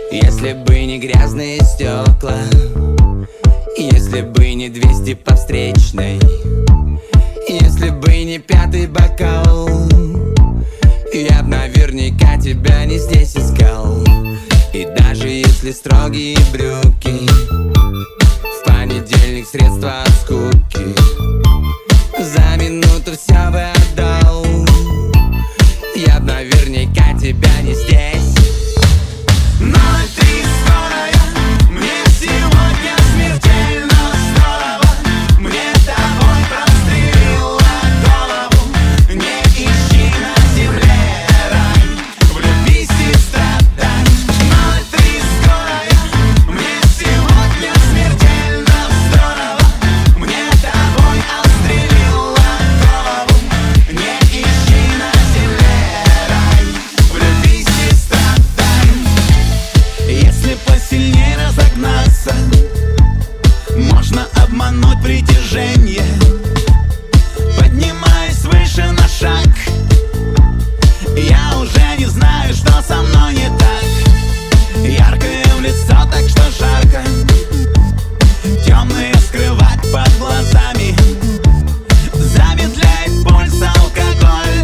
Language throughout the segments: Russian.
Если бы не грязные стекла, если бы не 200 по встречной, если бы не 5-й бокал, я б наверняка тебя не здесь искал. И даже если строгие брюки, в понедельник средства от скуки, за минуту все бы отдал, я б наверняка тебя не здесь. Но ты скорая, мне сегодня смертельно здорово, мне тобой прострелила голову. Не ищи на земле рай, влюбись и страдай. Но ты скорая, мне сегодня смертельно здорово, мне тобой прострелила голову. Не ищи на земле рай, влюбись и страдай. Если посильнее разогнаться, можно обмануть притяжение. Поднимаясь выше на шаг, я уже не знаю, что со мной не так. Яркое в лицо, так что жарко, темные скрывать под глазами. Замедляет пульс алкоголь,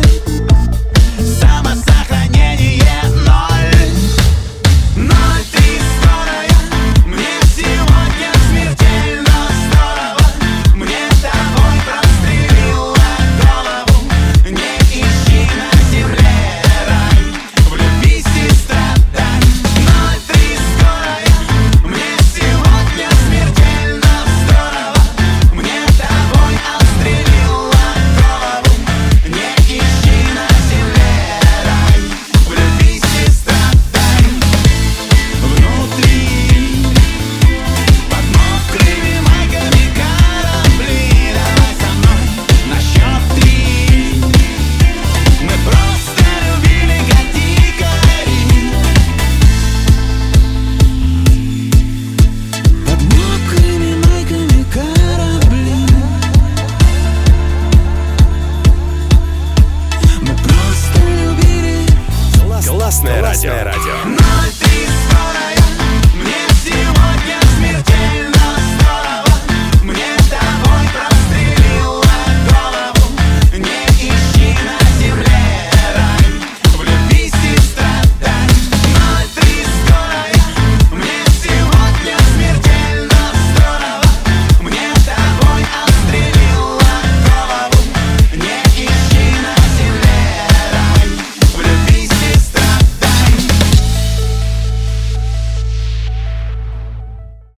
самосохранение ноль. Но ты скорая, мне сегодня смертельно здорово, мне тобой прострелила голову. Не ищи на земле рай, влюбись и страдай. Но ты скорая, мне сегодня смертельно здорово, мне тобой прострелила голову. Не ищи на земле рай, влюбись и страдай. Внутри, под мокрыми майками корабли, давай со мной на счет 3. Мы просто любили как дикари. Под мокрыми майками корабли. Мы просто любили. Классное радио.